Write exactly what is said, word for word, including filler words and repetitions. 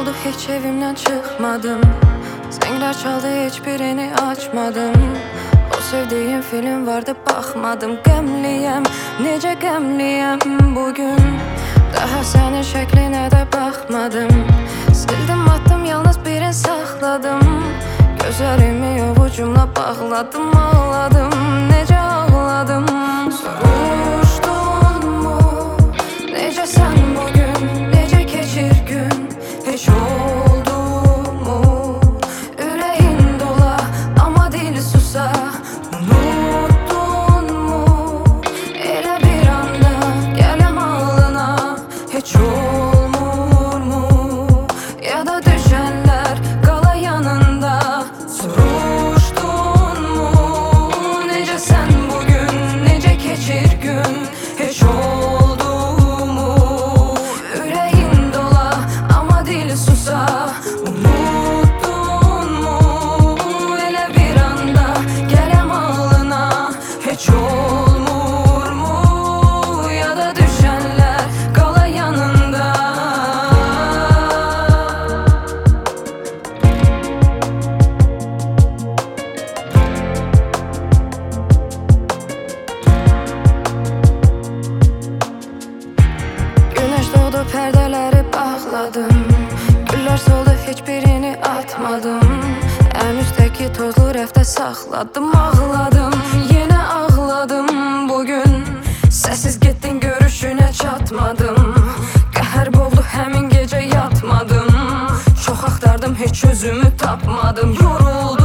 oldu hiç evimden çıkmadım. Zengler çaldı hiçbirini açmadım. O sevdiğim film vardı bakmadım. Qəmliyəm, necə qəmliyəm bugün. Daha senin şekline de bakmadım. Sildim attım yalnız birini saxladım. Gözlerimi avucumla bağladım. Ağladım, necə ağladım. Soruşdun mu necə sən bugün, necə keçir gün? Heç oldu mu ürəyin dola ama dil susa? Unuttun mu elə bir anda gələm ağlına? Heç olmur mu ya da düşenler qala yanında? Soruşdun mu necə sən bugün, necə keçir gün? Heç oldu mu ürəyin dola ama dil susa? Unuttun mu elə bir anda gələm ağlına? Heç olmur mu ya da düşenler qala yanında? Güneş doğdu perdeleri bağladım. Güller soldu hiçbirini atmadım. En üstteki tozlu rəfdə saxladım. Ağladım, yine ağladım bugün. Sessiz gittin görüşüne çatmadım. Qəhər boğdu həmin gece yatmadım. Çok axtardım hiç çözümü tapmadım. Yoruldum